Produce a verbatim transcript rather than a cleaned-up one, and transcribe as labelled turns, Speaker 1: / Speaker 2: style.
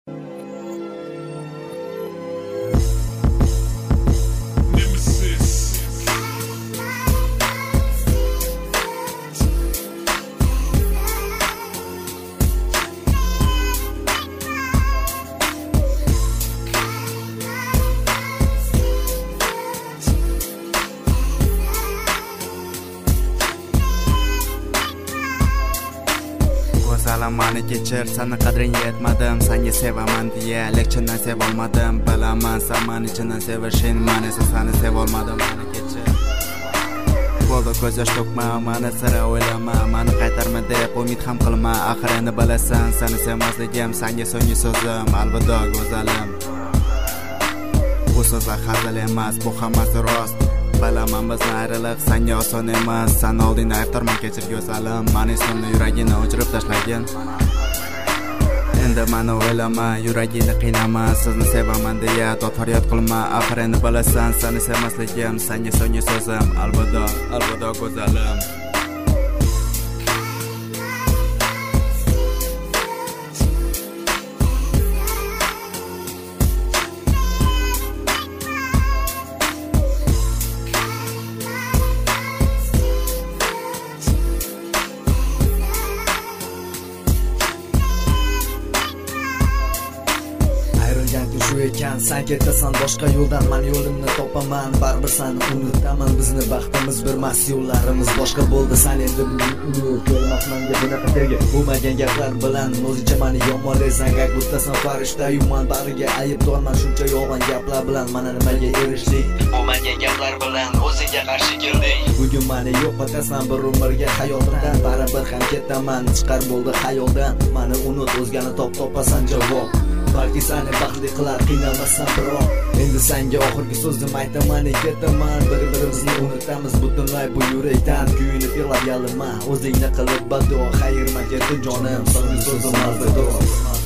Speaker 1: Mani kechir, sana qadring yetmadim, senga sevaman deya lekchindan sevolmadim. Bilaman saman ichidan sevishing, men esa seni sevolmadim. Mani kechir. Bo'ldi ko'z yosh to'kma, meni sira o'ylama, meni qaytarma deb umid ham qilma. Axir endi bilasan, seni sevmasligim senga so'nggi so'zim. Alvido go'zalim. Bu so'zlar hazil emas, bu hammasi rost. Bilaman bizni ayriliq senga oson emas. Sen oldingda aytarman kechir go'zalim. Meni so'ngni yuragini o'chirib tashlagan. Endi meni o'ylama, yuragingni qiynama. Sizni sevaman deya dod faryod qilma. Axir endi bilasan, seni sevmasligim senga so'nggi so'zim. Alvido, alvido go'zalim. Shu ekan, sen ketasan boshqa yo'ldan, men yo'limni topaman. Baribir seni unutaman, bizni baxtimiz birmas, yo'llarimiz boshqa bo'ldi. Sen endi ko'rmoqman deb bunaqa terga bo'lmagan gaplar bilan o'zingcha meni yomonlaysan. Gak butasan farishtayman, bariga aybdorman shuncha yolg'on gaplar bilan. Mana nimaga erishding? Bo'lmagan gaplar bilan o'zingga qarshi kelding. Bugun meni yo'qotasan bir umrga hayotimdan, baribir ham ketaman. Chiqar bo'ldi xayoldan, meni unut, o'zgani top topasan javob. Balki seni baxtli qilar qiynamasdan biroq. Endi senga oxirgi so'zim aytaman, ketaman. Bir-birimizni unutamiz butunlay bu yurakdan. Kuyinib yig'lab yalima, o'zingni qilib badduo. Xayrma ketdi jonim, so'nggi so'zim alvido.